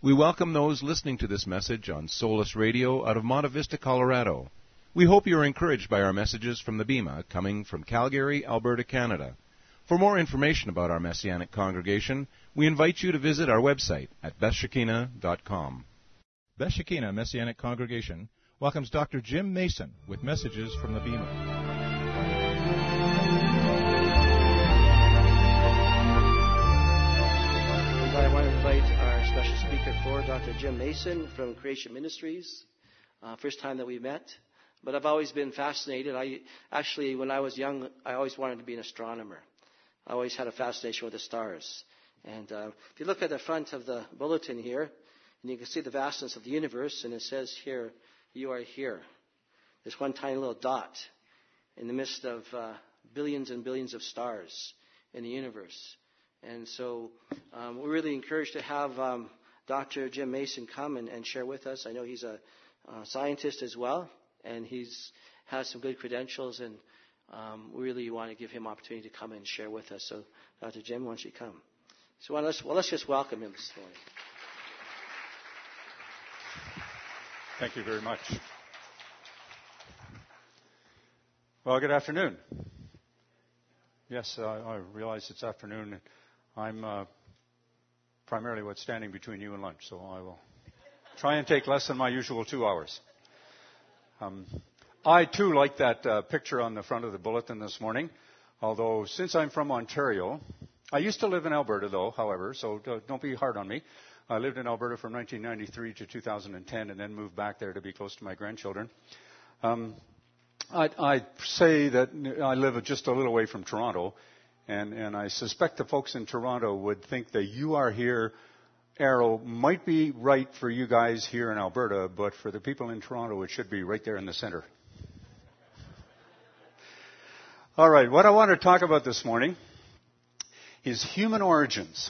We welcome those listening to this message on Solus Radio out of Monte Vista, Colorado. We hope you are encouraged by our messages from the Bema coming from Calgary, Alberta, Canada. For more information about our Messianic congregation, we invite you to visit our website at bethshekinah.com. Beth Shekinah Messianic Congregation welcomes Dr. Jim Mason with messages from the Bema. I want to invite our special speaker for Dr. Jim Mason from Creation Ministries. First time that we met. But I've always been fascinated. When I was young, I always wanted to be an astronomer. I always had a fascination with the stars. And if you look at the front of the bulletin here, and you can see the vastness of the universe, and it says here, you are here. There's one tiny little dot in the midst of billions and billions of stars in the universe. And so we're really encouraged to have Dr. Jim Mason come and share with us. I know he's a scientist as well, and has some good credentials, and we really want to give him opportunity to come and share with us. So, Dr. Jim, why don't you come? So let's just welcome him this morning. Thank you very much. Well, good afternoon. Yes, I realize it's afternoon. I'm primarily what's standing between you and lunch, so I will try and take less than my usual 2 hours. I, too, like that picture on the front of the bulletin this morning, although since I'm from Ontario, I used to live in Alberta, though, however, so don't be hard on me. I lived in Alberta from 1993 to 2010 and then moved back there to be close to my grandchildren. I'd say that I live just a little away from Toronto, and I suspect the folks in Toronto would think that you are here. Arrow might be right for you guys here in Alberta, but for the people in Toronto, it should be right there in the center. All right, what I want to talk about this morning is human origins.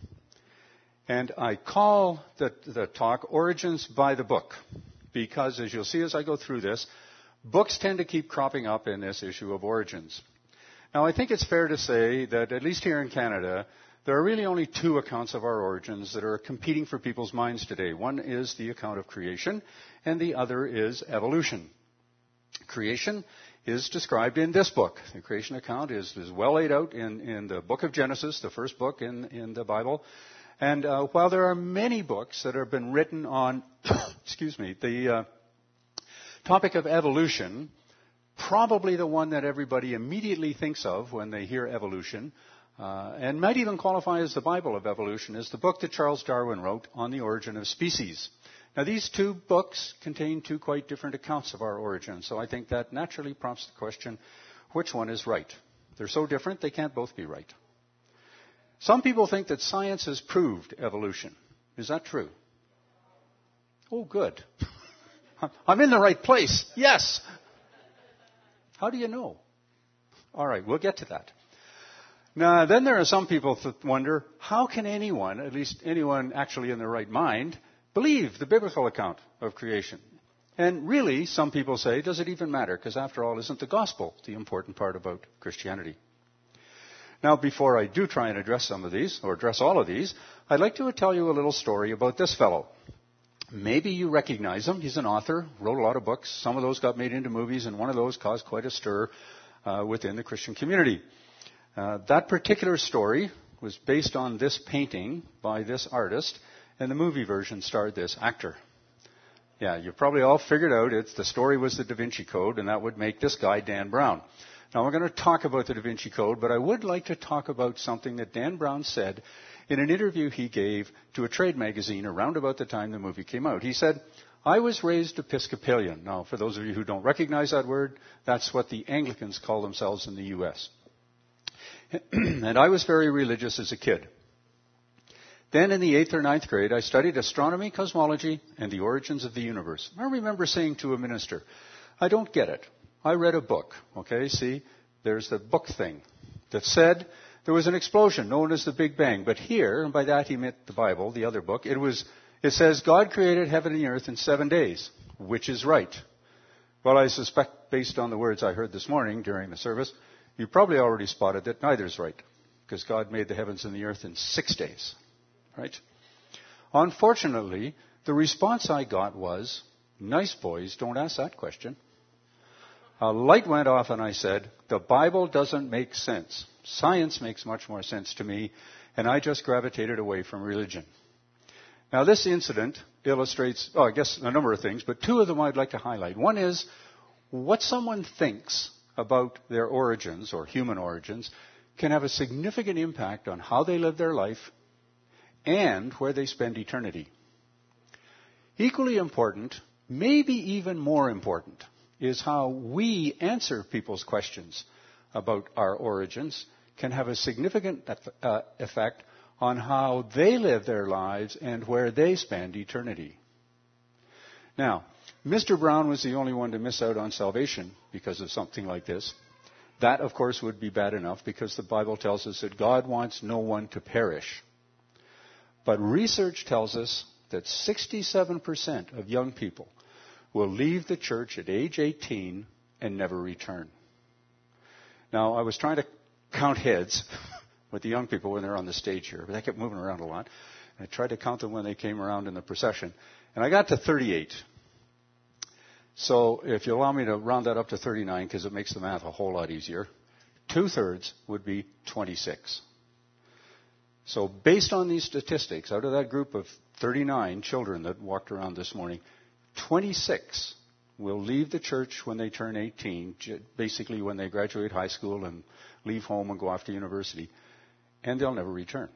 And I call the talk Origins by the Book, because as you'll see as I go through this, books tend to keep cropping up in this issue of origins. Now, I think it's fair to say that, at least here in Canada, there are really only two accounts of our origins that are competing for people's minds today. One is the account of creation, and the other is evolution. Creation is described in this book. The creation account is well laid out in the book of Genesis, the first book in the Bible. And while there are many books that have been written on, the topic of evolution, probably the one that everybody immediately thinks of when they hear evolution, and might even qualify as the Bible of evolution, is the book that Charles Darwin wrote on the origin of species. Now, these two books contain two quite different accounts of our origin, so I think that naturally prompts the question, which one is right? They're so different, they can't both be right. Some people think that science has proved evolution. Is that true? Oh, good. I'm in the right place. Yes. How do you know? All right, we'll get to that. Now, then there are some people that wonder, how can anyone, at least anyone actually in their right mind, believe the biblical account of creation? And really, some people say, does it even matter? Because after all, isn't the gospel the important part about Christianity? Now, before I do try and address some of these, or address all of these, I'd like to tell you a little story about this fellow. Maybe you recognize him. He's an author, wrote a lot of books. Some of those got made into movies, and one of those caused quite a stir within the Christian community. That particular story was based on this painting by this artist, and the movie version starred this actor. Yeah, you've probably all figured out the story was the Da Vinci Code, and that would make this guy Dan Brown. Now, we're going to talk about the Da Vinci Code, but I would like to talk about something that Dan Brown said in an interview he gave to a trade magazine around about the time the movie came out. He said, I was raised Episcopalian. Now, for those of you who don't recognize that word, that's what the Anglicans call themselves in the U.S. And I was very religious as a kid. Then in the 8th or 9th grade, I studied astronomy, cosmology, and the origins of the universe. I remember saying to a minister, I don't get it. I read a book, okay? See, there's the book thing that said there was an explosion known as the Big Bang. But here, and by that he meant the Bible, the other book, it says God created heaven and the earth in 7 days, which is right. Well, I suspect, based on the words I heard this morning during the service, you probably already spotted that neither is right, because God made the heavens and the earth in 6 days, right? Unfortunately, the response I got was, nice boys, don't ask that question. A light went off and I said, the Bible doesn't make sense. Science makes much more sense to me, and I just gravitated away from religion. Now, this incident illustrates, I guess, a number of things, but two of them I'd like to highlight. One is what someone thinks about their origins or human origins can have a significant impact on how they live their life and where they spend eternity. Equally important, maybe even more important, is how we answer people's questions about our origins can have a significant effect on how they live their lives and where they spend eternity. Now, Mr. Brown was the only one to miss out on salvation because of something like this. That, of course, would be bad enough because the Bible tells us that God wants no one to perish. But research tells us that 67% of young people will leave the church at age 18 and never return. Now, I was trying to count heads with the young people when they're on the stage here, but they kept moving around a lot. And I tried to count them when they came around in the procession, and I got to 38. So if you allow me to round that up to 39, because it makes the math a whole lot easier, 2/3 would be 26. So based on these statistics, out of that group of 39 children that walked around this morning, 26 will leave the church when they turn 18, basically when they graduate high school and leave home and go off to university, and they'll never return.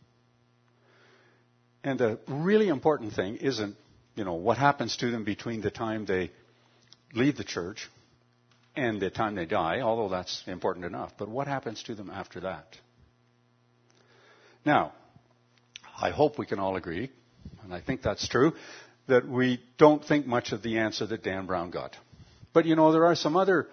And the really important thing isn't, what happens to them between the time they leave the church and the time they die, although that's important enough, but what happens to them after that? Now, I hope we can all agree, and I think that's true, that we don't think much of the answer that Dan Brown got. But there are some other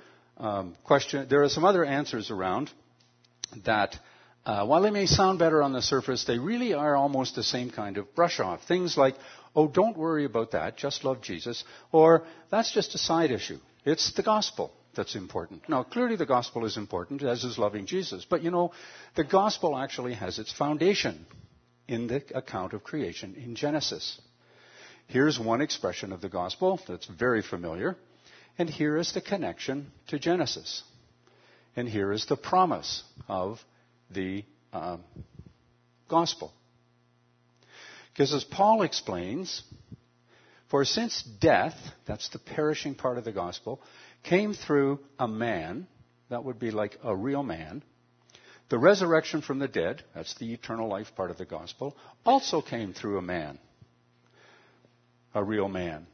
answers around that, while they may sound better on the surface, they really are almost the same kind of brush off. Things like, oh, don't worry about that, just love Jesus, or that's just a side issue. It's the gospel that's important. Now, clearly the gospel is important, as is loving Jesus. But, the gospel actually has its foundation in the account of creation in Genesis. Here's one expression of the gospel that's very familiar. And here is the connection to Genesis. And here is the promise of the gospel. Because as Paul explains, for since death, that's the perishing part of the gospel, came through a man, that would be like a real man, the resurrection from the dead, that's the eternal life part of the gospel, also came through a man, a real man.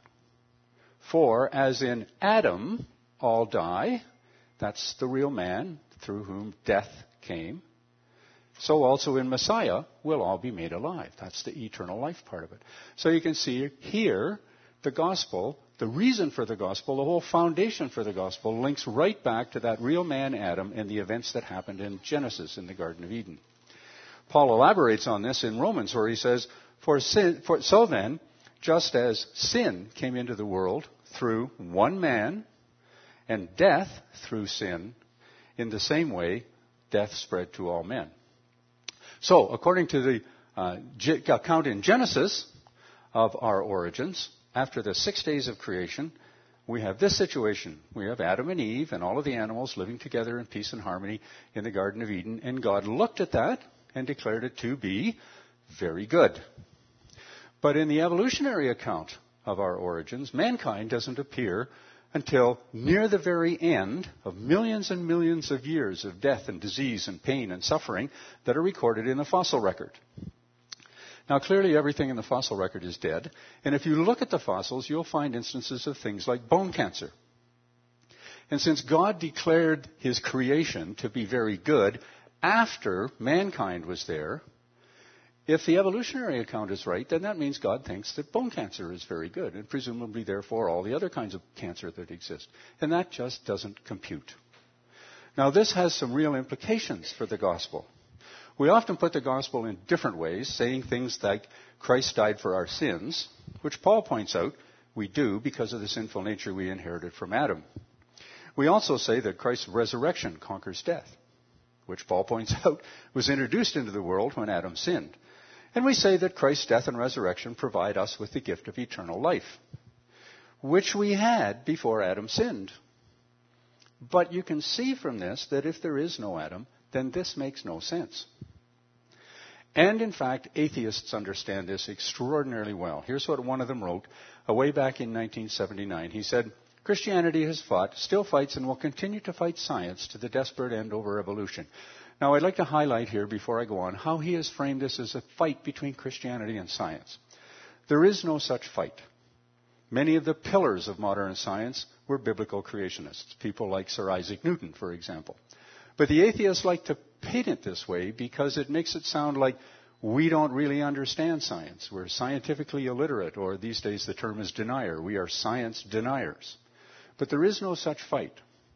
For as in Adam all die, that's the real man through whom death came, so also in Messiah will all be made alive. That's the eternal life part of it. So you can see here the gospel, the reason for the gospel, the whole foundation for the gospel links right back to that real man Adam and the events that happened in Genesis in the Garden of Eden. Paul elaborates on this in Romans where he says, so then, just as sin came into the world through one man and death through sin, in the same way, death spread to all men. So, according to the account in Genesis of our origins, after the 6 days of creation, we have this situation. We have Adam and Eve and all of the animals living together in peace and harmony in the Garden of Eden, and God looked at that and declared it to be very good. But in the evolutionary account of our origins, mankind doesn't appear until near the very end of millions and millions of years of death and disease and pain and suffering that are recorded in the fossil record. Now, clearly everything in the fossil record is dead, and if you look at the fossils, you'll find instances of things like bone cancer. And since God declared his creation to be very good after mankind was there, if the evolutionary account is right, then that means God thinks that bone cancer is very good, and presumably, therefore, all the other kinds of cancer that exist. And that just doesn't compute. Now, this has some real implications for the gospel. We often put the gospel in different ways, saying things like Christ died for our sins, which Paul points out we do because of the sinful nature we inherited from Adam. We also say that Christ's resurrection conquers death, which Paul points out was introduced into the world when Adam sinned. And we say that Christ's death and resurrection provide us with the gift of eternal life, which we had before Adam sinned. But you can see from this that if there is no Adam, then this makes no sense. And in fact, atheists understand this extraordinarily well. Here's what one of them wrote way back in 1979. He said, Christianity has fought, still fights, and will continue to fight science to the desperate end over evolution. Now, I'd like to highlight here, before I go on, how he has framed this as a fight between Christianity and science. There is no such fight. Many of the pillars of modern science were biblical creationists, people like Sir Isaac Newton, for example. But the atheists like to paint it this way because it makes it sound like we don't really understand science. We're scientifically illiterate, or these days the term is denier. We are science deniers. But there is no such fight.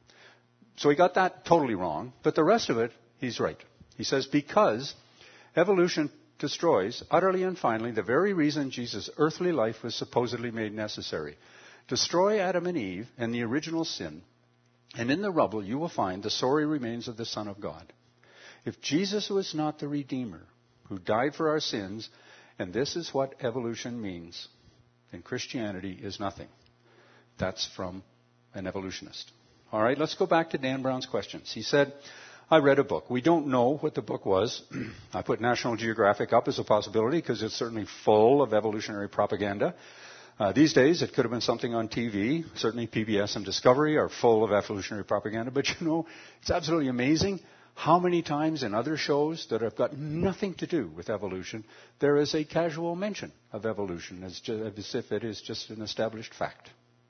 So he got that totally wrong, but the rest of it, he's right. He says, because evolution destroys, utterly and finally, the very reason Jesus' earthly life was supposedly made necessary. Destroy Adam and Eve and the original sin, and in the rubble you will find the sorry remains of the Son of God. If Jesus was not the Redeemer who died for our sins, and this is what evolution means, then Christianity is nothing. That's from an evolutionist. All right, let's go back to Dan Brown's questions. He said, I read a book. We don't know what the book was. I put National Geographic up as a possibility because it's certainly full of evolutionary propaganda. These days, it could have been something on TV. Certainly PBS and Discovery are full of evolutionary propaganda. But you know, it's absolutely amazing how many times in other shows that have got nothing to do with evolution, there is a casual mention of evolution as if it is just an established fact.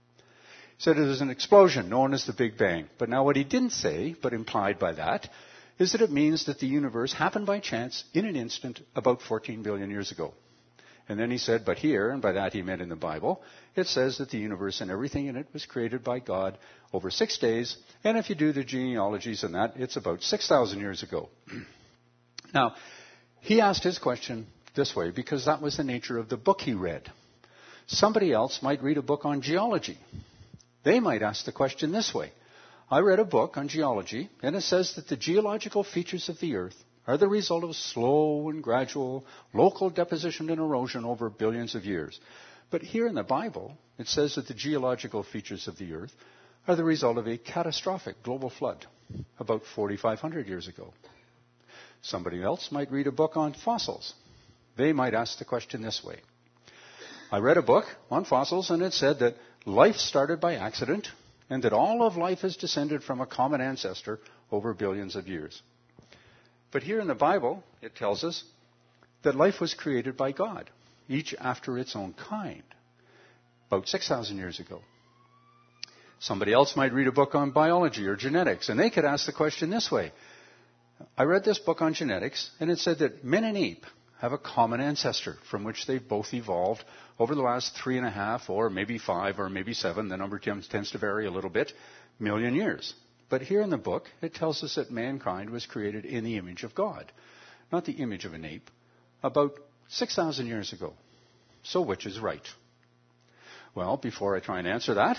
He said it is an explosion known as the Big Bang. But now what he didn't say, but implied by that, is that it means that the universe happened by chance in an instant about 14 billion years ago. And then he said, but here, and by that he meant in the Bible, it says that the universe and everything in it was created by God over 6 days. And if you do the genealogies and that, it's about 6,000 years ago. Now, he asked his question this way because that was the nature of the book he read. Somebody else might read a book on geology. They might ask the question this way. I read a book on geology, and it says that the geological features of the earth are the result of slow and gradual local deposition and erosion over billions of years. But here in the Bible, it says that the geological features of the earth are the result of a catastrophic global flood about 4,500 years ago. Somebody else might read a book on fossils. They might ask the question this way. I read a book on fossils, and it said that life started by accident and that all of life is descended from a common ancestor over billions of years. But here in the Bible, it tells us that life was created by God, each after its own kind, about 6,000 years ago. Somebody else might read a book on biology or genetics, and they could ask the question this way. I read this book on genetics, and it said that men and ape have a common ancestor from which they've both evolved over the last 3.5 or maybe 5 or maybe 7, the number tends to vary a little bit, million years. But here in the book, it tells us that mankind was created in the image of God, not the image of an ape, about 6,000 years ago. So which is right? Well, before I try and answer that,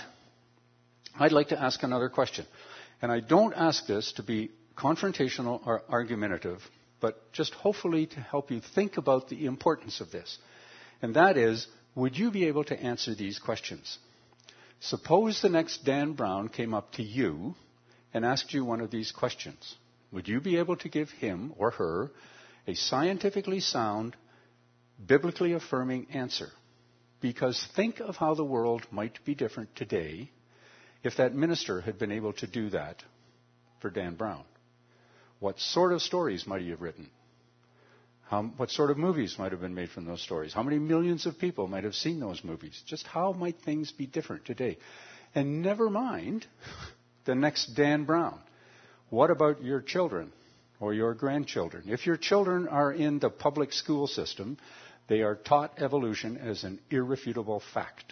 I'd like to ask another question. And I don't ask this to be confrontational or argumentative, but just hopefully to help you think about the importance of this. And that is, would you be able to answer these questions? Suppose the next Dan Brown came up to you and asked you one of these questions. Would you be able to give him or her a scientifically sound, biblically affirming answer? Because think of how the world might be different today if that minister had been able to do that for Dan Brown. What sort of stories might he have written? What sort of movies might have been made from those stories? How many millions of people might have seen those movies? Just how might things be different today? And never mind the next Dan Brown. What about your children or your grandchildren? If your children are in the public school system, they are taught evolution as an irrefutable fact.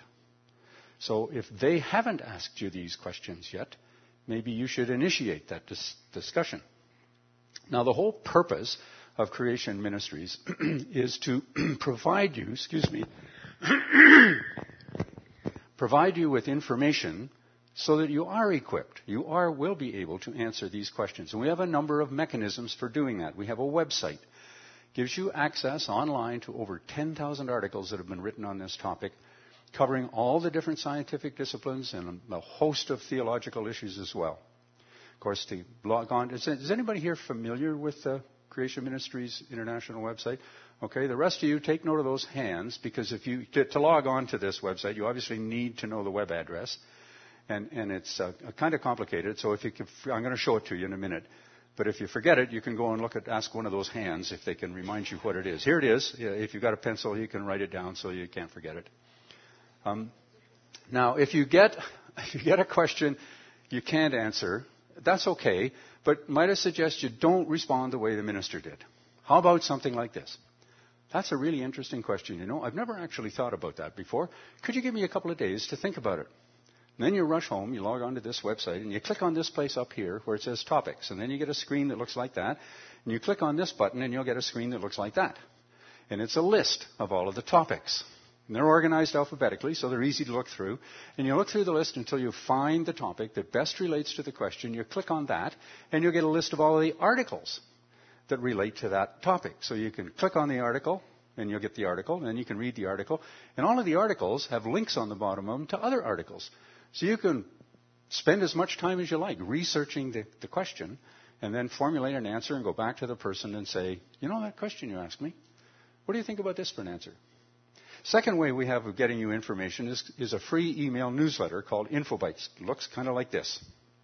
So if they haven't asked you these questions yet, maybe you should initiate that discussion. Now, the whole purpose of Creation Ministries is to provide you, provide you with information so that you are equipped. You will be able to answer these questions. And we have a number of mechanisms for doing that. We have a website. gives you access online to over 10,000 articles that have been written on this topic, covering all the different scientific disciplines and a host of theological issues as well. Of course, to log on, is anybody here familiar with the Creation Ministries International website? Okay, the rest of you take note of those hands, because if you to log on to this website, you obviously need to know the web address, and it's kind of complicated. So I'm going to show it to you in a minute. But if you forget it, you can go and ask one of those hands if they can remind you what it is. Here it is. If you've got a pencil, you can write it down so you can't forget it. Now, if you get a question you can't answer, that's okay. But might I suggest you don't respond the way the minister did? How about something like this? That's a really interesting question. You know, I've never actually thought about that before. Could you give me a couple of days to think about it? And then you rush home, you log on to this website, and you click on this place up here where it says topics. And then you get a screen that looks like that. And you click on this button, and you'll get a screen that looks like that. And it's a list of all of the topics. And they're organized alphabetically, so they're easy to look through. And you look through the list until you find the topic that best relates to the question. You click on that, and you'll get a list of all of the articles that relate to that topic. So you can click on the article, and you'll get the article, and then you can read the article. And all of the articles have links on the bottom of them to other articles. So you can spend as much time as you like researching the question, and then formulate an answer and go back to the person and say, you know that question you asked me? What do you think about this for an answer? Second way we have of getting you information is a free email newsletter called InfoBytes. It looks kind of like this.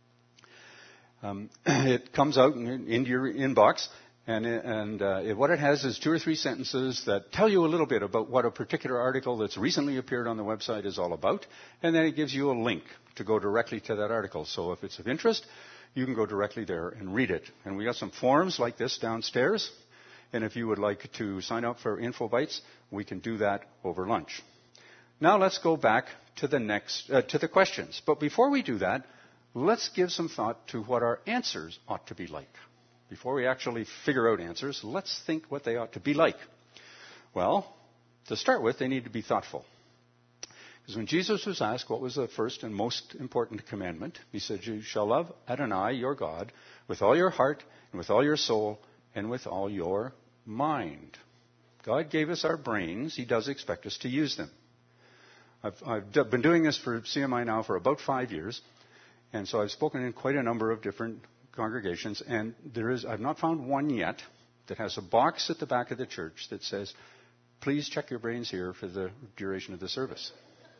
It comes out into your inbox, and what it has is 2 or 3 sentences that tell you a little bit about what a particular article that's recently appeared on the website is all about, and then it gives you a link to go directly to that article. So if it's of interest, you can go directly there and read it. And we got some forms like this downstairs, and if you would like to sign up for InfoBytes, we can do that over lunch. Now let's go back to the questions. But before we do that, let's give some thought to what our answers ought to be like. Before we actually figure out answers, let's think what they ought to be like. Well, to start with, they need to be thoughtful. Because when Jesus was asked what was the first and most important commandment, he said, you shall love Adonai, your God, with all your heart and with all your soul and with all your mind. God gave us our brains. He does expect us to use them. I've been doing this for CMI now for about 5 years, and so I've spoken in quite a number of different congregations, and I've not found one yet that has a box at the back of the church that says, please check your brains here for the duration of the service.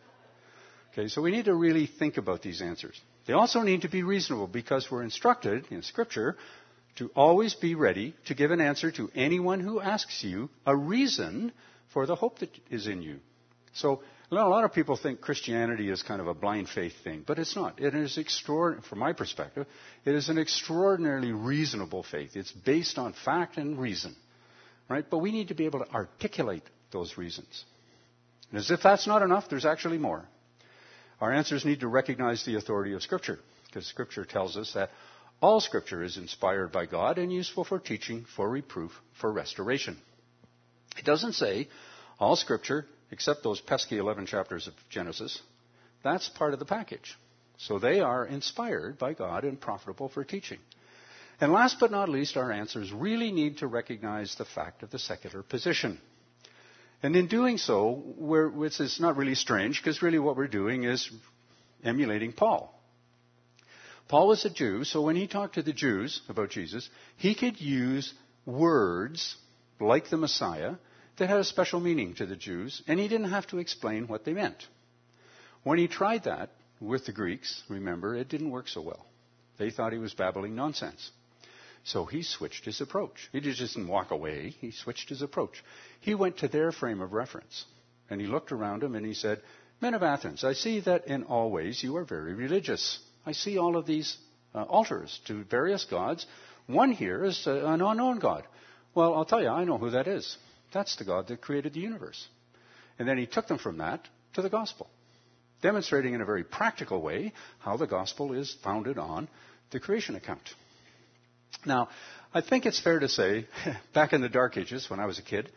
Okay, so we need to really think about these answers. They also need to be reasonable, because we're instructed in Scripture to always be ready to give an answer to anyone who asks you a reason for the hope that is in you. So a lot of people think Christianity is kind of a blind faith thing, but it's not. It is from my perspective, it is an extraordinarily reasonable faith. It's based on fact and reason, right? But we need to be able to articulate those reasons. And as if that's not enough, there's actually more. Our answers need to recognize the authority of Scripture, because Scripture tells us that all Scripture is inspired by God and useful for teaching, for reproof, for restoration. It doesn't say all Scripture, except those pesky 11 chapters of Genesis. That's part of the package. So they are inspired by God and profitable for teaching. And last but not least, our answers really need to recognize the fact of the secular position. And in doing so, it's not really strange, because really what we're doing is emulating Paul. Paul was a Jew, so when he talked to the Jews about Jesus, he could use words like the Messiah that had a special meaning to the Jews, and he didn't have to explain what they meant. When he tried that with the Greeks, remember, it didn't work so well. They thought he was babbling nonsense. So he switched his approach. He just didn't walk away. He switched his approach. He went to their frame of reference, and he looked around him and he said, men of Athens, I see that in all ways you are very religious. I see all of these altars to various gods. One here is an unknown God. Well, I'll tell you, I know who that is. That's the God that created the universe. And then he took them from that to the gospel, demonstrating in a very practical way how the gospel is founded on the creation account. Now, I think it's fair to say, back in the Dark Ages, when I was a kid,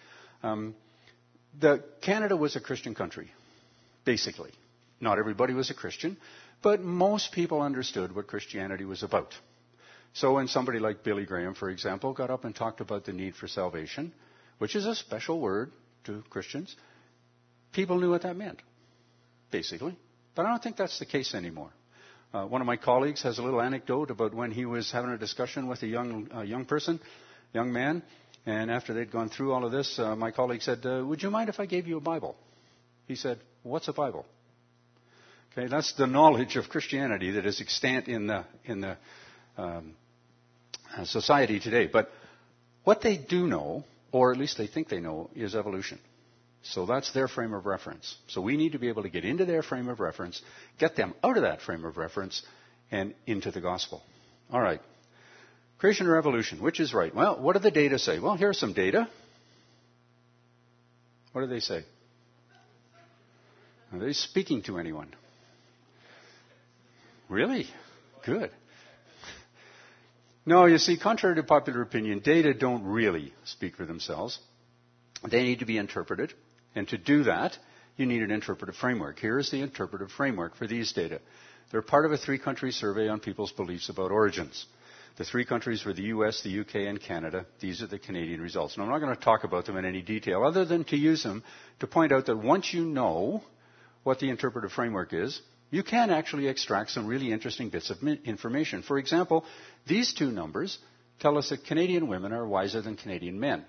Canada was a Christian country, basically. Not everybody was a Christian, but most people understood what Christianity was about. So when somebody like Billy Graham, for example, got up and talked about the need for salvation, which is a special word to Christians, people knew what that meant, basically. But I don't think that's the case anymore. One of my colleagues has a little anecdote about when he was having a discussion with a young man, and after they'd gone through all of this, my colleague said, would you mind if I gave you a Bible? He said, what's a Bible? Okay, that's the knowledge of Christianity that is extant in the society today. But what they do know, or at least they think they know, is evolution. So that's their frame of reference. So we need to be able to get into their frame of reference, get them out of that frame of reference, and into the gospel. All right. Creation or evolution, which is right? Well, what do the data say? Well, here's some data. What do they say? Are they speaking to anyone? Really? Good. No, you see, contrary to popular opinion, data don't really speak for themselves. They need to be interpreted. And to do that, you need an interpretive framework. Here is the interpretive framework for these data. They're part of a 3-country survey on people's beliefs about origins. The 3 countries were the US, the UK, and Canada. These are the Canadian results. Now, I'm not going to talk about them in any detail other than to use them to point out that once you know what the interpretive framework is, you can actually extract some really interesting bits of information. For example, these 2 numbers tell us that Canadian women are wiser than Canadian men.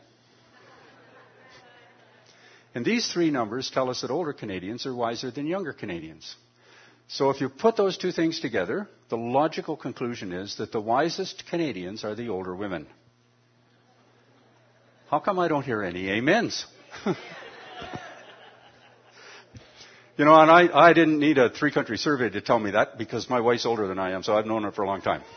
And these 3 numbers tell us that older Canadians are wiser than younger Canadians. So if you put those 2 things together, the logical conclusion is that the wisest Canadians are the older women. How come I don't hear any amens? And I didn't need a 3-country survey to tell me that because my wife's older than I am, so I've known her for a long time.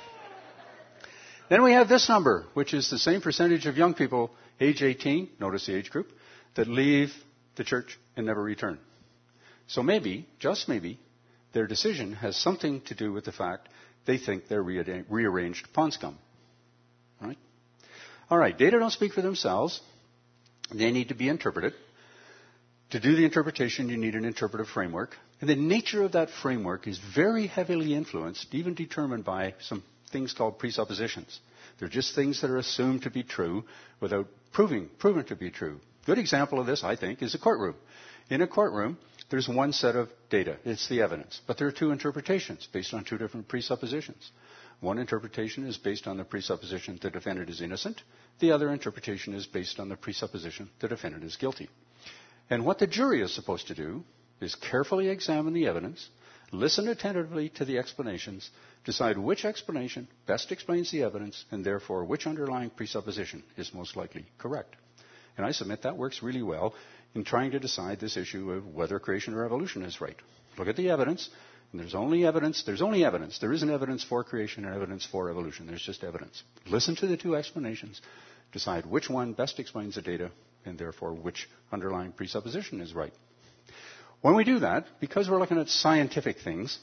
Then we have this number, which is the same percentage of young people, age 18, notice the age group, that leave the church and never return. So maybe, just maybe, their decision has something to do with the fact they think they're rearranged pond scum. Right? All right, data don't speak for themselves. They need to be interpreted. To do the interpretation, you need an interpretive framework. And the nature of that framework is very heavily influenced, even determined by some things called presuppositions. They're just things that are assumed to be true without proven to be true. Good example of this, I think, is a courtroom. In a courtroom, there's one set of data. It's the evidence. But there are 2 interpretations based on 2 different presuppositions. One interpretation is based on the presupposition the defendant is innocent. The other interpretation is based on the presupposition the defendant is guilty. And what the jury is supposed to do is carefully examine the evidence, listen attentively to the explanations, decide which explanation best explains the evidence, and therefore which underlying presupposition is most likely correct. And I submit that works really well in trying to decide this issue of whether creation or evolution is right. Look at the evidence, and there's only evidence. There isn't evidence for creation and evidence for evolution. There's just evidence. Listen to the 2 explanations, decide which one best explains the data, and therefore which underlying presupposition is right. When we do that, because we're looking at scientific things,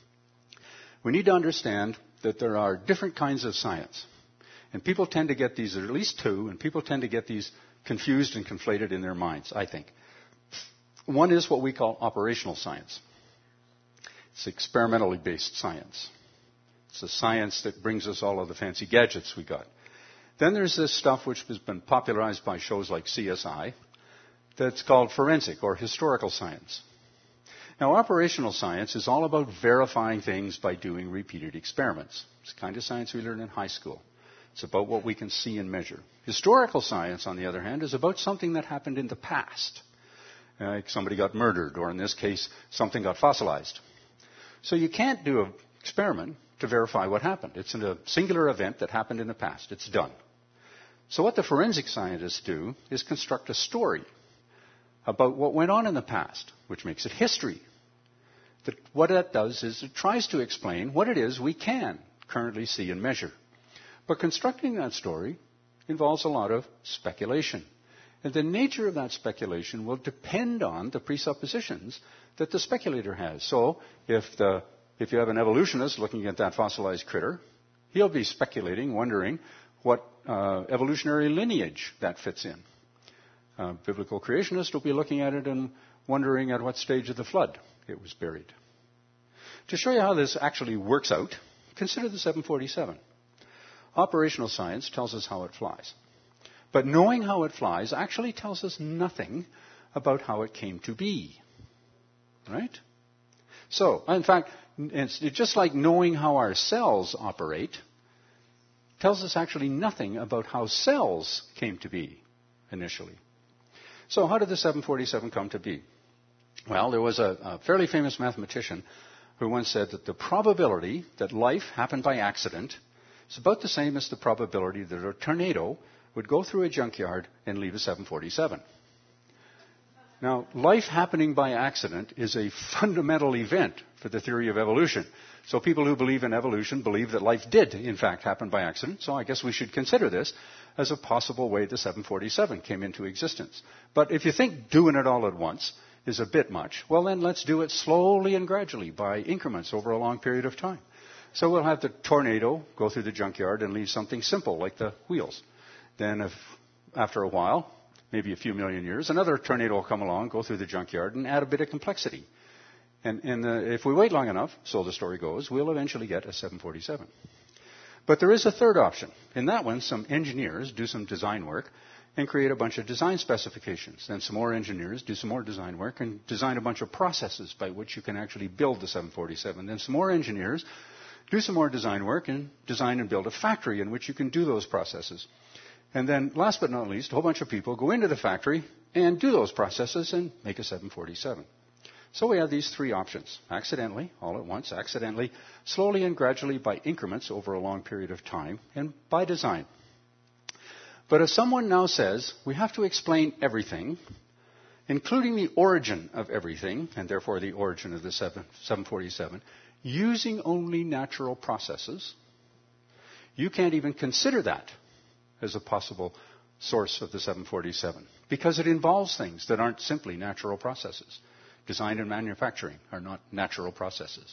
we need to understand that there are different kinds of science. And people tend to get these, or at least 2, and people tend to get these confused and conflated in their minds, I think. One is what we call operational science. It's experimentally based science. It's the science that brings us all of the fancy gadgets we got. Then there's this stuff which has been popularized by shows like CSI that's called forensic or historical science. Now, operational science is all about verifying things by doing repeated experiments. It's the kind of science we learn in high school. It's about what we can see and measure. Historical science, on the other hand, is about something that happened in the past. Like somebody got murdered, or in this case, something got fossilized. So you can't do an experiment to verify what happened. It's a singular event that happened in the past. It's done. So what the forensic scientists do is construct a story about what went on in the past, which makes it history. What that does is it tries to explain what it is we can currently see and measure. But constructing that story involves a lot of speculation. And the nature of that speculation will depend on the presuppositions that the speculator has. So if you have an evolutionist looking at that fossilized critter, he'll be speculating, wondering what evolutionary lineage that fits in. A biblical creationist will be looking at it and wondering at what stage of the flood it was buried. To show you how this actually works out, consider the 747. Operational science tells us how it flies. But knowing how it flies actually tells us nothing about how it came to be. Right? So, in fact, it's just like knowing how our cells operate tells us actually nothing about how cells came to be initially. So how did the 747 come to be? Well, there was a fairly famous mathematician who once said that the probability that life happened by accident is about the same as the probability that a tornado would go through a junkyard and leave a 747. Now, life happening by accident is a fundamental event for the theory of evolution. So people who believe in evolution believe that life did, in fact, happen by accident. So I guess we should consider this as a possible way the 747 came into existence. But if you think doing it all at once is a bit much, well, then let's do it slowly and gradually by increments over a long period of time. So we'll have the tornado go through the junkyard and leave something simple like the wheels. Then after a while, maybe a few million years, another tornado will come along, go through the junkyard, and add a bit of complexity. And if we wait long enough, so the story goes, we'll eventually get a 747. But there is a third option. In that one, some engineers do some design work and create a bunch of design specifications. Then some more engineers do some more design work and design a bunch of processes by which you can actually build the 747. Then some more engineers do some more design work and design and build a factory in which you can do those processes. And then, last but not least, a whole bunch of people go into the factory and do those processes and make a 747. So we have these three options: accidentally, all at once, accidentally, slowly and gradually by increments over a long period of time, and by design. But if someone now says we have to explain everything, including the origin of everything, and therefore the origin of the 747, using only natural processes, you can't even consider that as a possible source of the 747, because it involves things that aren't simply natural processes. Design and manufacturing are not natural processes.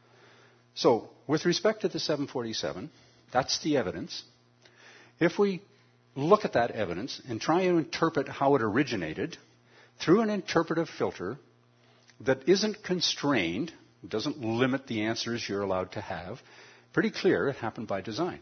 So, with respect to the 747, that's the evidence. If we look at that evidence and try to interpret how it originated through an interpretive filter that isn't constrained, doesn't limit the answers you're allowed to have, pretty clear it happened by design.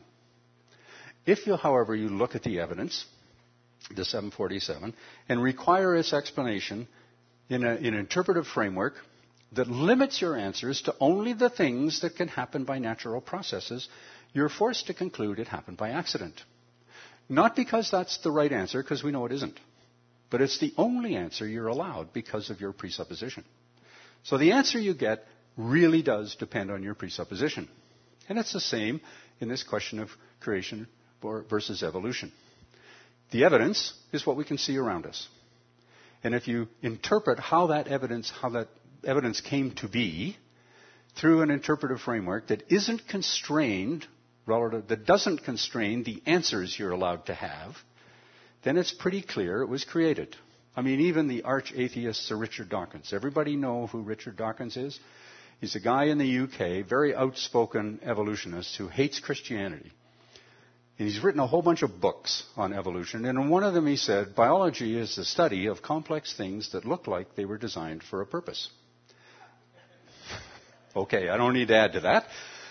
If you, however, you look at the evidence, the 747, and require its explanation in an interpretive framework that limits your answers to only the things that can happen by natural processes, you're forced to conclude it happened by accident. Not because that's the right answer, because we know it isn't, but it's the only answer you're allowed because of your presupposition. So the answer you get really does depend on your presupposition. And it's the same in this question of creation versus evolution. The evidence is what we can see around us. And if you interpret how that evidence came to be through an interpretive framework that isn't constrained, that doesn't constrain the answers you're allowed to have, then it's pretty clear it was created. I mean, even the arch-atheist Sir Richard Dawkins. Everybody know who Richard Dawkins is? He's a guy in the UK, very outspoken evolutionist who hates Christianity. And he's written a whole bunch of books on evolution, and in one of them he said, biology is the study of complex things that look like they were designed for a purpose. Okay, I don't need to add to that.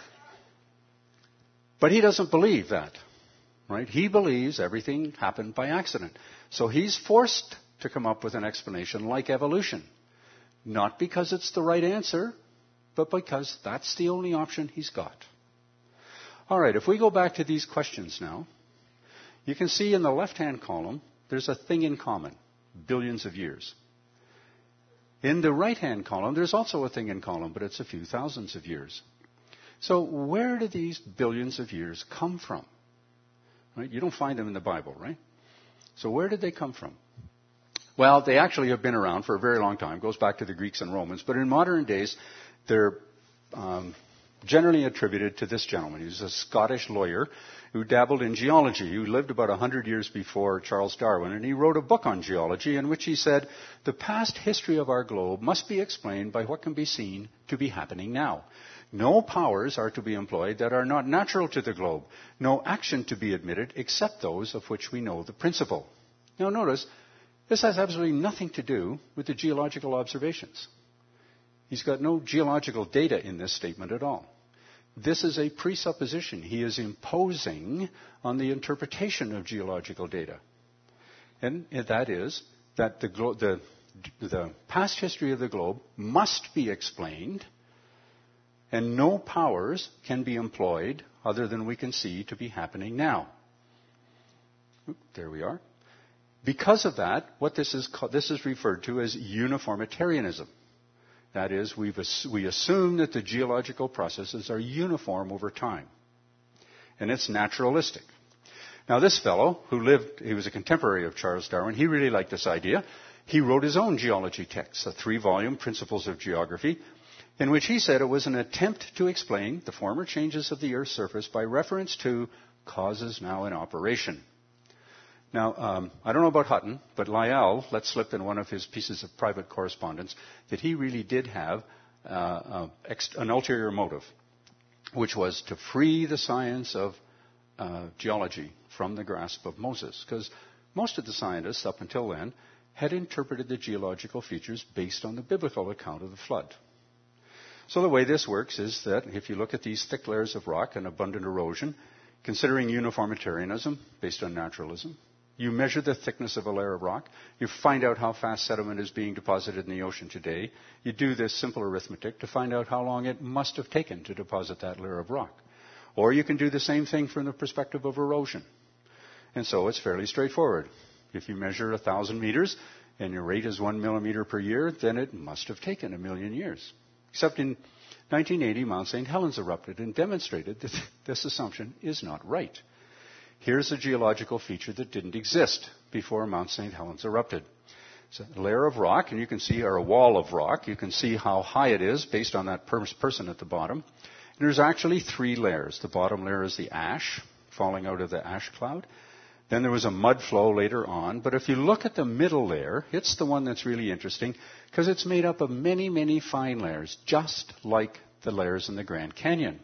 But he doesn't believe that, right? He believes everything happened by accident. So he's forced to come up with an explanation like evolution. Not because it's the right answer, but because that's the only option he's got. All right, if we go back to these questions now, you can see in the left-hand column, there's a thing in common, billions of years. In the right-hand column, there's also a thing in common, but it's a few thousands of years. So where do these billions of years come from? Right? You don't find them in the Bible, right? So where did they come from? Well, they actually have been around for a very long time. It goes back to the Greeks and Romans. But in modern days, they're generally attributed to this gentleman. He was a Scottish lawyer who dabbled in geology, who lived about 100 years before Charles Darwin, and he wrote a book on geology in which he said, the past history of our globe must be explained by what can be seen to be happening now. No powers are to be employed that are not natural to the globe. No action to be admitted except those of which we know the principle. Now notice, this has absolutely nothing to do with the geological observations. He's got no geological data in this statement at all. This is a presupposition he is imposing on the interpretation of geological data. and that is that the past history of the globe must be explained, and no powers can be employed other than we can see to be happening now. There we are. Because of that, what this is referred to as uniformitarianism. That is, we assume that the geological processes are uniform over time. And it's naturalistic. Now, this fellow he was a contemporary of Charles Darwin, he really liked this idea. He wrote his own geology text, a 3-volume Principles of Geography, in which he said it was an attempt to explain the former changes of the Earth's surface by reference to causes now in operation. Now, I don't know about Hutton, but Lyell let slip in one of his pieces of private correspondence that he really did have an ulterior motive, which was to free the science of geology from the grasp of Moses, because most of the scientists up until then had interpreted the geological features based on the biblical account of the flood. So the way this works is that if you look at these thick layers of rock and abundant erosion, considering uniformitarianism based on naturalism, you measure the thickness of a layer of rock. You find out how fast sediment is being deposited in the ocean today. You do this simple arithmetic to find out how long it must have taken to deposit that layer of rock. Or you can do the same thing from the perspective of erosion. And so it's fairly straightforward. If you measure 1,000 meters and your rate is 1 millimeter per year, then it must have taken 1 million years. Except in 1980, Mount St. Helens erupted and demonstrated that this assumption is not right. Here's a geological feature that didn't exist before Mount St. Helens erupted. It's a layer of rock, and you can see, or a wall of rock. You can see how high it is based on that person at the bottom. And there's actually 3 layers. The bottom layer is the ash falling out of the ash cloud. Then there was a mud flow later on. But if you look at the middle layer, it's the one that's really interesting because it's made up of many, many fine layers, just like the layers in the Grand Canyon.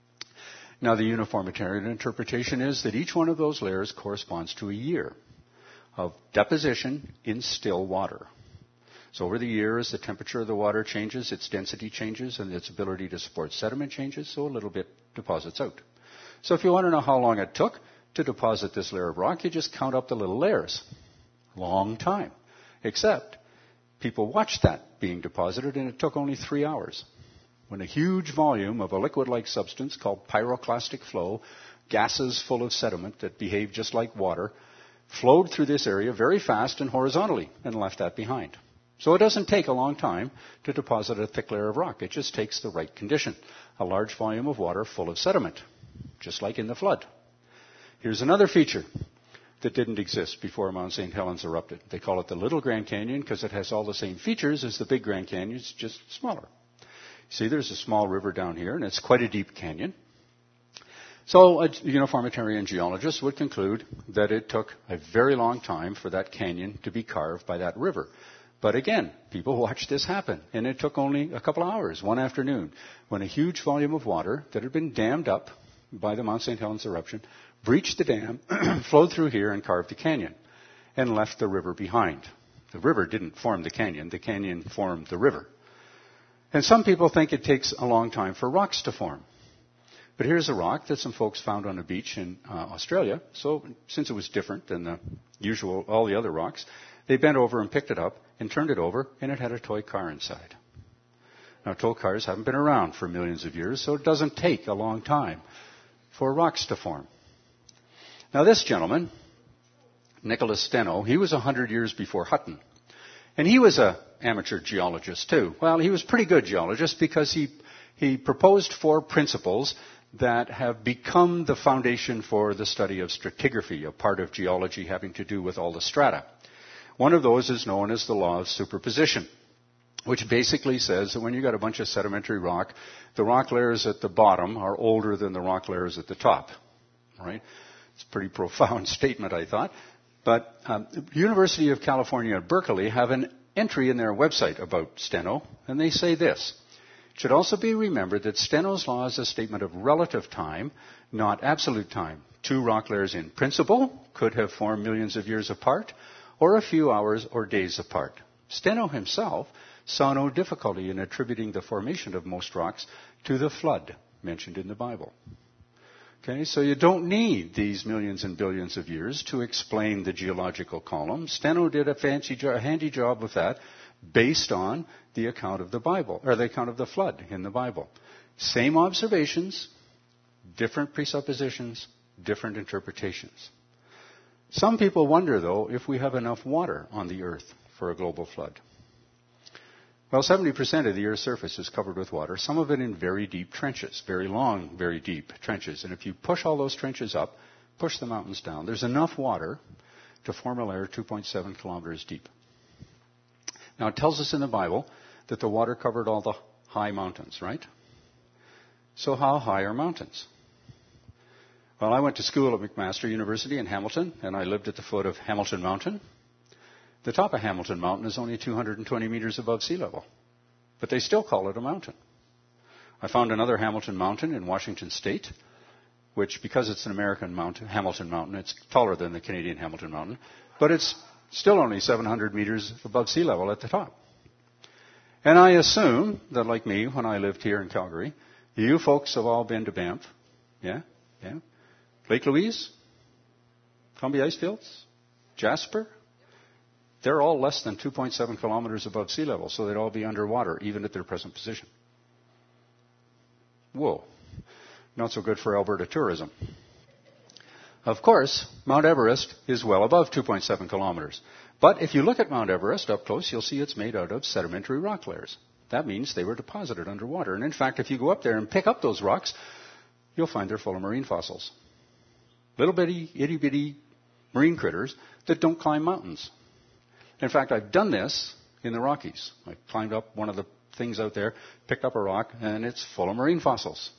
Now, the uniformitarian interpretation is that each one of those layers corresponds to a year of deposition in still water. So over the year, as the temperature of the water changes, its density changes, and its ability to support sediment changes, so a little bit deposits out. So if you want to know how long it took to deposit this layer of rock, you just count up the little layers. Long time. Except people watched that being deposited, and it took only 3 hours. When a huge volume of a liquid-like substance called pyroclastic flow, gases full of sediment that behave just like water, flowed through this area very fast and horizontally and left that behind. So it doesn't take a long time to deposit a thick layer of rock. It just takes the right condition, a large volume of water full of sediment, just like in the flood. Here's another feature that didn't exist before Mount St. Helens erupted. They call it the Little Grand Canyon because it has all the same features as the Big Grand Canyon, it's just smaller. See, there's a small river down here, and it's quite a deep canyon. So a uniformitarian geologist would conclude that it took a very long time for that canyon to be carved by that river. But again, people watched this happen, and it took only a couple hours, one afternoon, when a huge volume of water that had been dammed up by the Mount St. Helens eruption breached the dam, flowed through here, and carved the canyon, and left the river behind. The river didn't form the canyon formed the river. And some people think it takes a long time for rocks to form. But here's a rock that some folks found on a beach in Australia. So since it was different than all the other rocks, they bent over and picked it up and turned it over, and it had a toy car inside. Now, toy cars haven't been around for millions of years, so it doesn't take a long time for rocks to form. Now, this gentleman, Nicholas Steno, he was 100 years before Hutton. And he was an amateur geologist, too. Well, he was a pretty good geologist because he proposed 4 principles that have become the foundation for the study of stratigraphy, a part of geology having to do with all the strata. One of those is known as the law of superposition, which basically says that when you've got a bunch of sedimentary rock, the rock layers at the bottom are older than the rock layers at the top. Right? It's a pretty profound statement, I thought. But the University of California at Berkeley have an entry in their website about Steno, and they say this. It should also be remembered that Steno's law is a statement of relative time, not absolute time. 2 rock layers in principle could have formed millions of years apart, or a few hours or days apart. Steno himself saw no difficulty in attributing the formation of most rocks to the flood mentioned in the Bible. Okay, so you don't need these millions and billions of years to explain the geological column. Steno did a handy job with that based on the account of the Bible, or the account of the flood in the Bible. Same observations, different presuppositions, different interpretations. Some people wonder, though, if we have enough water on the earth for a global flood. Well, 70% of the Earth's surface is covered with water, some of it in very deep trenches, very long, very deep trenches. And if you push all those trenches up, push the mountains down, there's enough water to form a layer 2.7 kilometers deep. Now, it tells us in the Bible that the water covered all the high mountains, right? So how high are mountains? Well, I went to school at McMaster University in Hamilton, and I lived at the foot of Hamilton Mountain. The top of Hamilton Mountain is only 220 meters above sea level, but they still call it a mountain. I found another Hamilton Mountain in Washington State, which, because it's an American mountain, Hamilton Mountain, it's taller than the Canadian Hamilton Mountain, but it's still only 700 meters above sea level at the top. And I assume that, like me, when I lived here in Calgary, you folks have all been to Banff, yeah? Lake Louise, Columbia Icefields, Jasper. They're all less than 2.7 kilometers above sea level, so they'd all be underwater, even at their present position. Whoa. Not so good for Alberta tourism. Of course, Mount Everest is well above 2.7 kilometers. But if you look at Mount Everest up close, you'll see it's made out of sedimentary rock layers. That means they were deposited underwater. And in fact, if you go up there and pick up those rocks, you'll find they're full of marine fossils. Little bitty, itty-bitty marine critters that don't climb mountains. In fact, I've done this in the Rockies. I climbed up one of the things out there, picked up a rock, and it's full of marine fossils.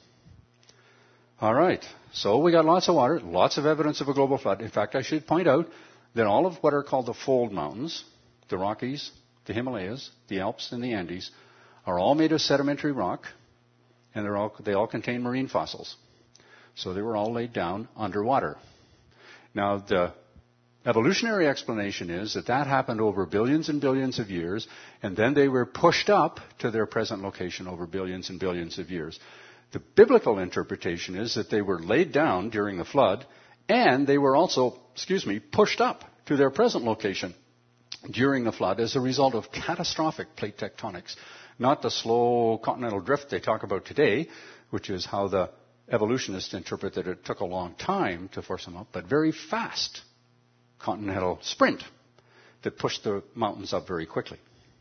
All right, so we got lots of water, lots of evidence of a global flood. In fact, I should point out that all of what are called the fold mountains, the Rockies, the Himalayas, the Alps, and the Andes, are all made of sedimentary rock, and they all contain marine fossils. So they were all laid down underwater. Now, the evolutionary explanation is that happened over billions and billions of years, and then they were pushed up to their present location over billions and billions of years. The biblical interpretation is that they were laid down during the flood, and they were also, pushed up to their present location during the flood as a result of catastrophic plate tectonics. Not the slow continental drift they talk about today, which is how the evolutionists interpret that it took a long time to force them up, but very fast continental sprint that pushed the mountains up very quickly.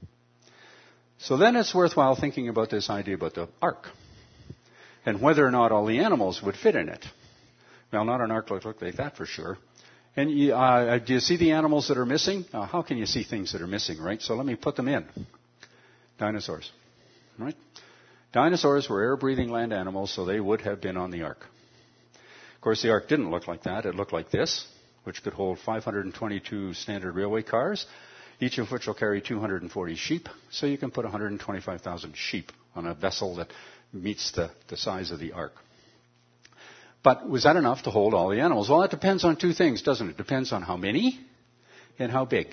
So then it's worthwhile thinking about this idea about the ark and whether or not all the animals would fit in it. Well, not an ark look like that for sure. And do you see the animals that are missing? How can you see things that are missing, right? So let me put them in. Dinosaurs, right? Dinosaurs were air-breathing land animals, so they would have been on the ark. Of course, the ark didn't look like that. It looked like this, which could hold 522 standard railway cars, each of which will carry 240 sheep. So you can put 125,000 sheep on a vessel that meets the size of the ark. But was that enough to hold all the animals? Well, it depends on two things, doesn't it? It depends on how many and how big.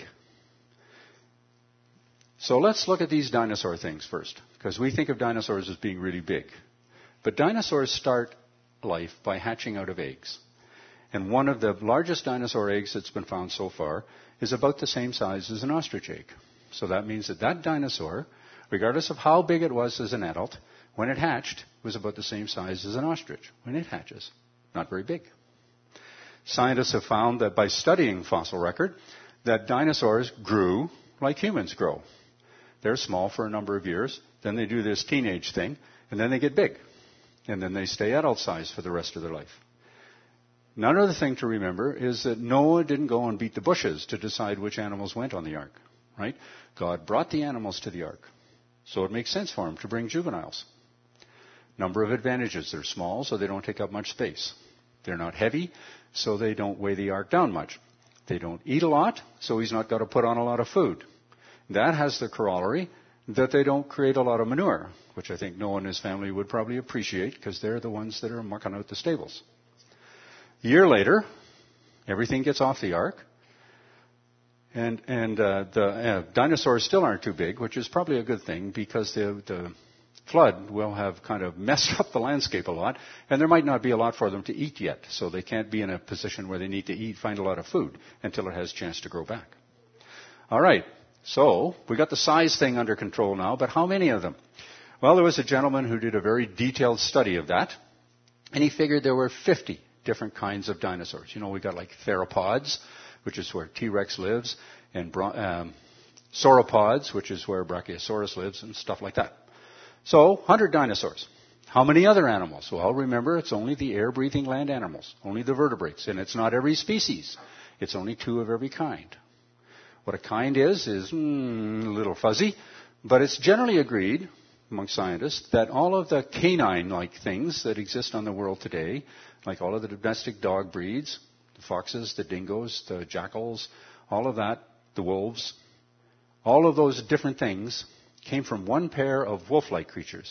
So let's look at these dinosaur things first, because we think of dinosaurs as being really big. But dinosaurs start life by hatching out of eggs. And one of the largest dinosaur eggs that's been found so far is about the same size as an ostrich egg. So that means that dinosaur, regardless of how big it was as an adult, when it hatched, was about the same size as an ostrich when it hatches. Not very big. Scientists have found that by studying fossil record, that dinosaurs grew like humans grow. They're small for a number of years, then they do this teenage thing, and then they get big. And then they stay adult size for the rest of their life. Another thing to remember is that Noah didn't go and beat the bushes to decide which animals went on the ark, right? God brought the animals to the ark. So it makes sense for him to bring juveniles. Number of advantages. They're small, so they don't take up much space. They're not heavy, so they don't weigh the ark down much. They don't eat a lot, so he's not got to put on a lot of food. That has the corollary that they don't create a lot of manure, which I think Noah and his family would probably appreciate because they're the ones that are mucking out the stables. A year later, everything gets off the ark, and the dinosaurs still aren't too big, which is probably a good thing because the flood will have kind of messed up the landscape a lot, and there might not be a lot for them to eat yet. So they can't be in a position where they need to find a lot of food until it has a chance to grow back. All right. So we got the size thing under control now, but how many of them? Well, there was a gentleman who did a very detailed study of that, and he figured there were 50 different kinds of dinosaurs. You know, we got like theropods, which is where T-Rex lives, and sauropods, which is where Brachiosaurus lives, and stuff like that. So, 100 dinosaurs. How many other animals? Well, remember, it's only the air-breathing land animals, only the vertebrates, and it's not every species. It's only 2 of every kind. What a kind is a little fuzzy, but it's generally agreed among scientists that all of the canine-like things that exist on the world today, like all of the domestic dog breeds, the foxes, the dingoes, the jackals, all of that, the wolves, all of those different things came from one pair of wolf-like creatures.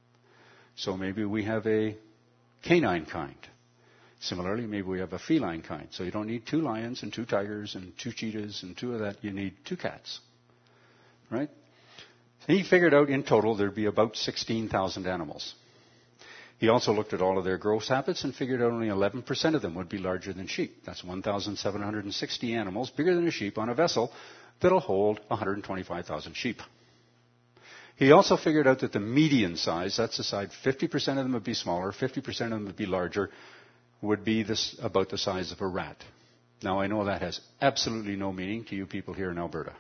So maybe we have a canine kind. Similarly, maybe we have a feline kind. So you don't need 2 lions and 2 tigers and 2 cheetahs and 2 of that. You need 2 cats. Right? He figured out in total there'd be about 16,000 animals. He also looked at all of their growth habits and figured out only 11% of them would be larger than sheep. That's 1,760 animals, bigger than a sheep, on a vessel that'll hold 125,000 sheep. He also figured out that the median size, that's the size, 50% of them would be smaller, 50% of them would be larger, would be about the size of a rat. Now, I know that has absolutely no meaning to you people here in Alberta.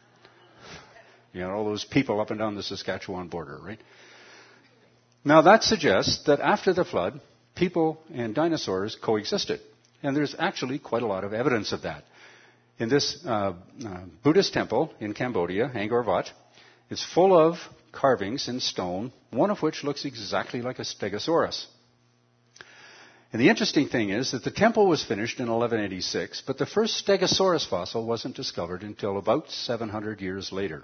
You know, all those people up and down the Saskatchewan border, right? Now, that suggests that after the flood, people and dinosaurs coexisted. And there's actually quite a lot of evidence of that. In this Buddhist temple in Cambodia, Angkor Wat, it's full of carvings in stone, one of which looks exactly like a Stegosaurus. And the interesting thing is that the temple was finished in 1186, but the first Stegosaurus fossil wasn't discovered until about 700 years later.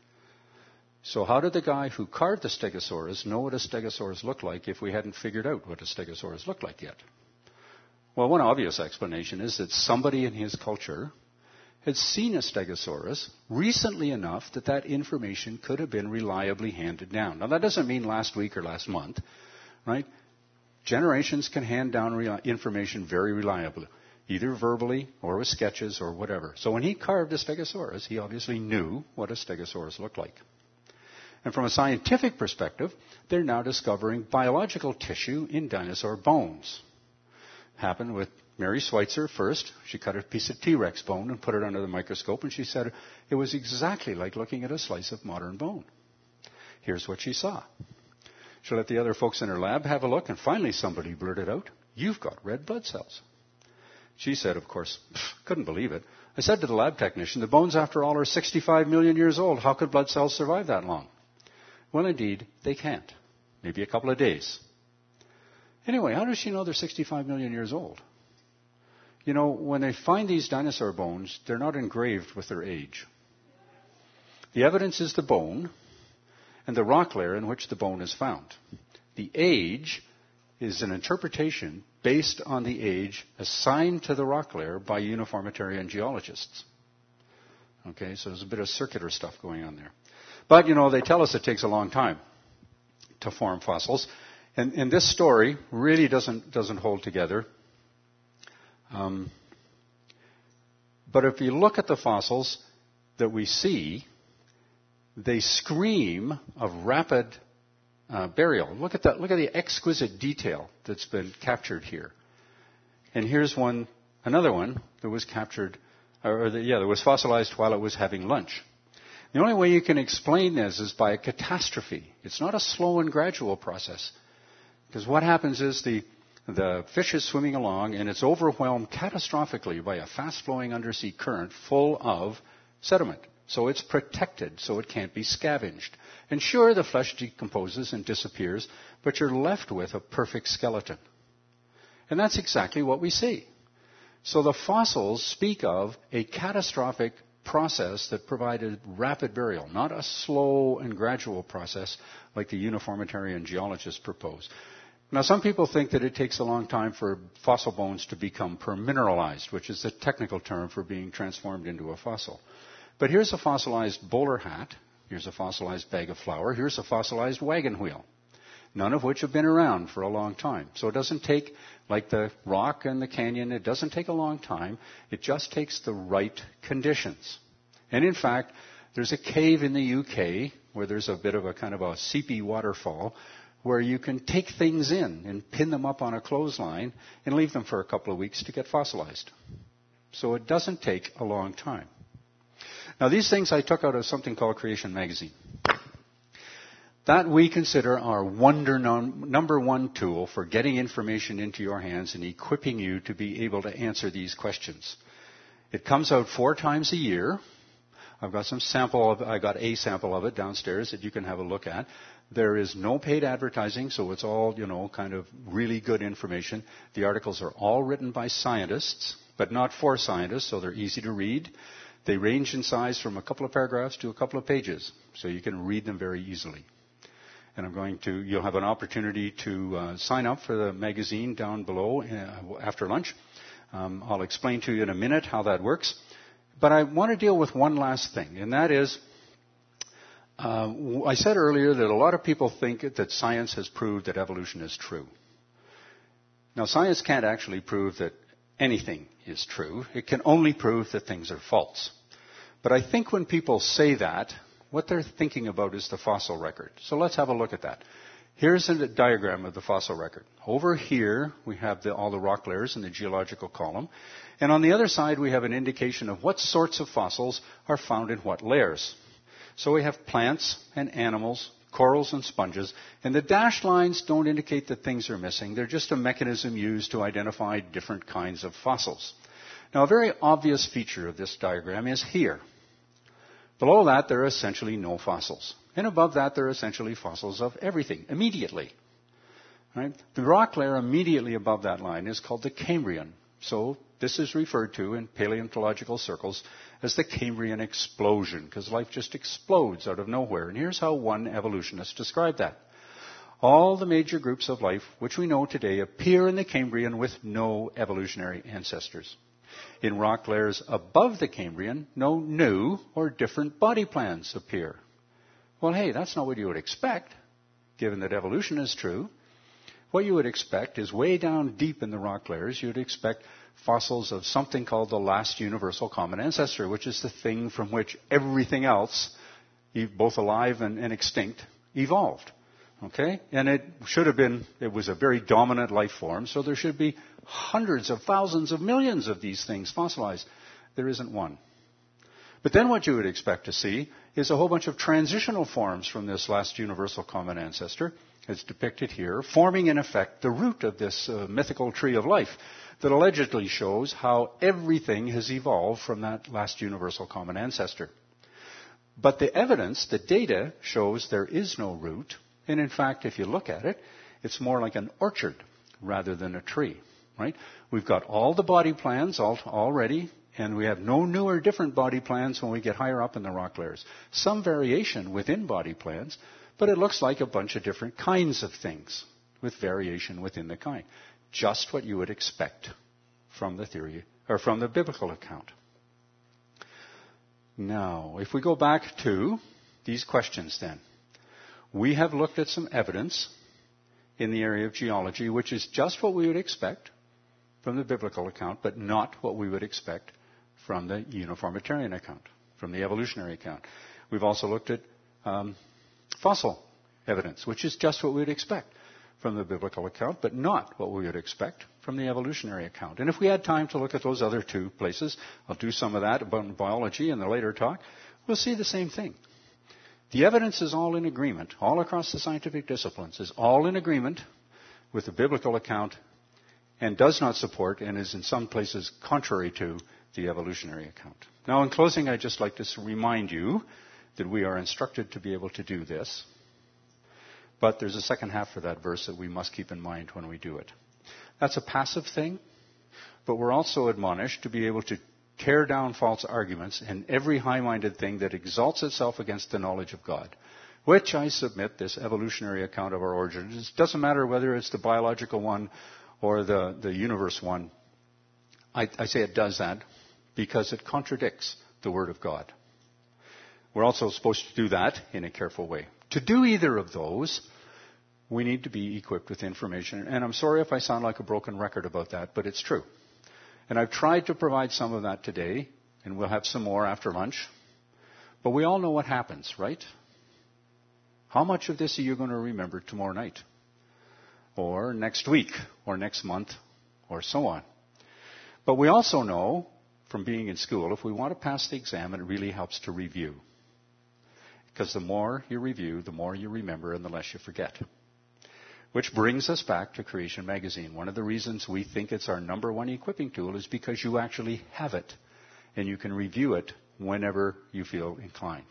So how did the guy who carved the Stegosaurus know what a Stegosaurus looked like if we hadn't figured out what a Stegosaurus looked like yet? Well, one obvious explanation is that somebody in his culture had seen a Stegosaurus recently enough that that information could have been reliably handed down. Now, that doesn't mean last week or last month, right? Generations can hand down information very reliably, either verbally or with sketches or whatever. So when he carved a Stegosaurus, he obviously knew what a Stegosaurus looked like. And from a scientific perspective, they're now discovering biological tissue in dinosaur bones. Happened with Mary Schweitzer first. She cut a piece of T-Rex bone and put it under the microscope, and she said it was exactly like looking at a slice of modern bone. Here's what she saw. She let the other folks in her lab have a look, and finally somebody blurted out, "You've got red blood cells." She said, of course, couldn't believe it. I said to the lab technician, "The bones, after all, are 65 million years old. How could blood cells survive that long?" Well, indeed, they can't. Maybe a couple of days. Anyway, how does she know they're 65 million years old? You know, when they find these dinosaur bones, they're not engraved with their age. The evidence is the bone and the rock layer in which the bone is found. The age is an interpretation based on the age assigned to the rock layer by uniformitarian geologists. Okay, so there's a bit of circular stuff going on there. But, you know, they tell us it takes a long time to form fossils. And this story really doesn't hold together. But if you look at the fossils that we see, they scream of rapid burial. Look at the exquisite detail that's been captured here. And here's another one that was captured, that was fossilized while it was having lunch. The only way you can explain this is by a catastrophe. It's not a slow and gradual process. Because what happens is the fish is swimming along and it's overwhelmed catastrophically by a fast-flowing undersea current full of sediment. So it's protected, so it can't be scavenged. And sure, the flesh decomposes and disappears, but you're left with a perfect skeleton. And that's exactly what we see. So the fossils speak of a catastrophic process that provided rapid burial, not a slow and gradual process like the uniformitarian geologists propose. Now, some people think that it takes a long time for fossil bones to become permineralized, which is the technical term for being transformed into a fossil. But here's a fossilized bowler hat Here's a fossilized bag of flour. Here's a fossilized wagon wheel, none of which have been around for a long time. So it doesn't take, like the rock and the canyon, it doesn't take a long time. It just takes the right conditions. And in fact, there's a cave in the UK where there's a bit of a kind of a seepy waterfall where you can take things in and pin them up on a clothesline and leave them for a couple of weeks to get fossilized. So it doesn't take a long time. Now, these things I took out of something called Creation Magazine. That we consider our number one tool for getting information into your hands and equipping you to be able to answer these questions. It comes out 4 times a year. I got a sample of it downstairs that you can have a look at. There is no paid advertising, so it's all, kind of really good information. The articles are all written by scientists, but not for scientists, so they're easy to read. They range in size from a couple of paragraphs to a couple of pages, so you can read them very easily. And you'll have an opportunity to sign up for the magazine down below after lunch. I'll explain to you in a minute how that works. But I want to deal with one last thing, and that is, I said earlier that a lot of people think that science has proved that evolution is true. Now, science can't actually prove that anything is true. It can only prove that things are false. But I think when people say that, what they're thinking about is the fossil record. So let's have a look at that. Here's a diagram of the fossil record. Over here, we have all the rock layers in the geological column. And on the other side, we have an indication of what sorts of fossils are found in what layers. So we have plants and animals, corals and sponges. And the dashed lines don't indicate that things are missing. They're just a mechanism used to identify different kinds of fossils. Now, a very obvious feature of this diagram is here. Below that, there are essentially no fossils. And above that, there are essentially fossils of everything, immediately. Right? The rock layer immediately above that line is called the Cambrian. So this is referred to in paleontological circles as the Cambrian explosion, because life just explodes out of nowhere. And here's how one evolutionist described that. All the major groups of life which we know today appear in the Cambrian with no evolutionary ancestors. In rock layers above the Cambrian, no new or different body plans appear. Well, hey, that's not what you would expect, given that evolution is true. What you would expect is way down deep in the rock layers, you'd expect fossils of something called the last universal common ancestor, which is the thing from which everything else, both alive and extinct, evolved. Okay? And it was a very dominant life form, so there should be hundreds of thousands of millions of these things fossilized. There isn't one. But then what you would expect to see is a whole bunch of transitional forms from this last universal common ancestor, as depicted here, forming in effect the root of this mythical tree of life that allegedly shows how everything has evolved from that last universal common ancestor. But the evidence, the data, shows there is no root. And in fact, if you look at it, it's more like an orchard rather than a tree, right? We've got all the body plans already, and we have no new or different body plans when we get higher up in the rock layers. Some variation within body plans, but it looks like a bunch of different kinds of things with variation within the kind. Just what you would expect from the theory, or from the biblical account. Now, if we go back to these questions then, we have looked at some evidence in the area of geology, which is just what we would expect from the biblical account, but not what we would expect from the uniformitarian account, from the evolutionary account. We've also looked at fossil evidence, which is just what we would expect from the biblical account, but not what we would expect from the evolutionary account. And if we had time to look at those other two places, I'll do some of that about biology in the later talk, we'll see the same thing. The evidence is all in agreement, all across the scientific disciplines, is all in agreement with the biblical account and does not support and is in some places contrary to the evolutionary account. Now, in closing, I'd just like to remind you that we are instructed to be able to do this. But there's a second half for that verse that we must keep in mind when we do it. That's a passive thing, but we're also admonished to be able to tear down false arguments and every high-minded thing that exalts itself against the knowledge of God, which I submit this evolutionary account of our origins. It doesn't matter whether it's the biological one or the universe one. I say it does that because it contradicts the Word of God. We're also supposed to do that in a careful way. To do either of those, we need to be equipped with information. And I'm sorry if I sound like a broken record about that, but it's true. And I've tried to provide some of that today, and we'll have some more after lunch. But we all know what happens, right? How much of this are you going to remember tomorrow night? Or next week? Or next month? Or so on. But we also know from being in school, if we want to pass the exam, it really helps to review. Because the more you review, the more you remember and the less you forget. Which brings us back to Creation Magazine. One of the reasons we think it's our number one equipping tool is because you actually have it. And you can review it whenever you feel inclined.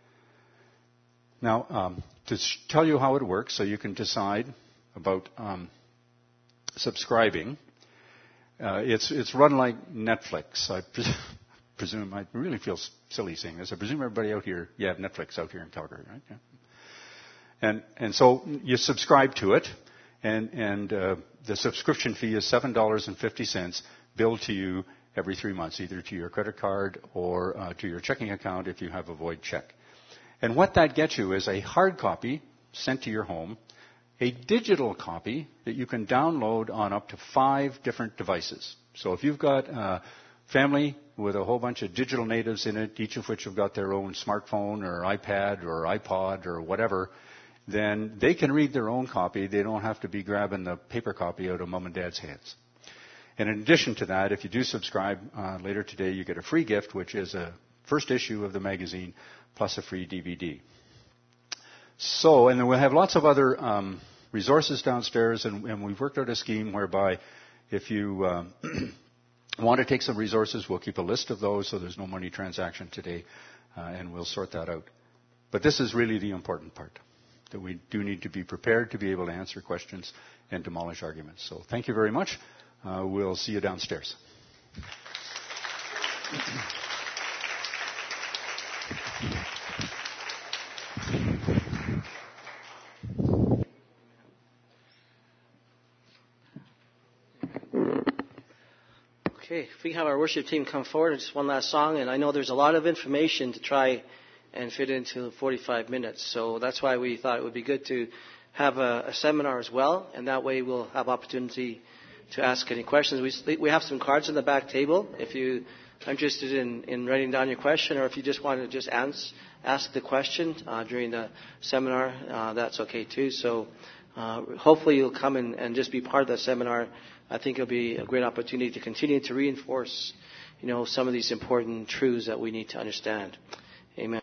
Now, to tell you how it works so you can decide about subscribing, it's run like Netflix. I presume, I really feel silly saying this, I presume everybody out here, you have Netflix out here in Calgary, right? Yeah. And so you subscribe to it, and the subscription fee is $7.50 billed to you every 3 months, either to your credit card or to your checking account if you have a void check. And what that gets you is a hard copy sent to your home, a digital copy that you can download on up to 5 different devices. So if you've got a family with a whole bunch of digital natives in it, each of which have got their own smartphone or iPad or iPod or whatever, then they can read their own copy. They don't have to be grabbing the paper copy out of mom and dad's hands. And in addition to that, if you do subscribe later today, you get a free gift, which is a first issue of the magazine plus a free DVD. So, and then we'll have lots of other resources downstairs, and we've worked out a scheme whereby if you want to take some resources, we'll keep a list of those so there's no money transaction today, and we'll sort that out. But this is really the important part, that we do need to be prepared to be able to answer questions and demolish arguments. So thank you very much. We'll see you downstairs. Okay, if we have our worship team come forward, just one last song, and I know there's a lot of information to try and fit into 45 minutes, so that's why we thought it would be good to have a seminar as well, and that way we'll have opportunity to ask any questions. We have some cards on the back table if you are interested in writing down your question, or if you just want to just ask the question during the seminar, that's okay too. So hopefully you'll come and just be part of the seminar. I think it'll be a great opportunity to continue to reinforce, some of these important truths that we need to understand. Amen.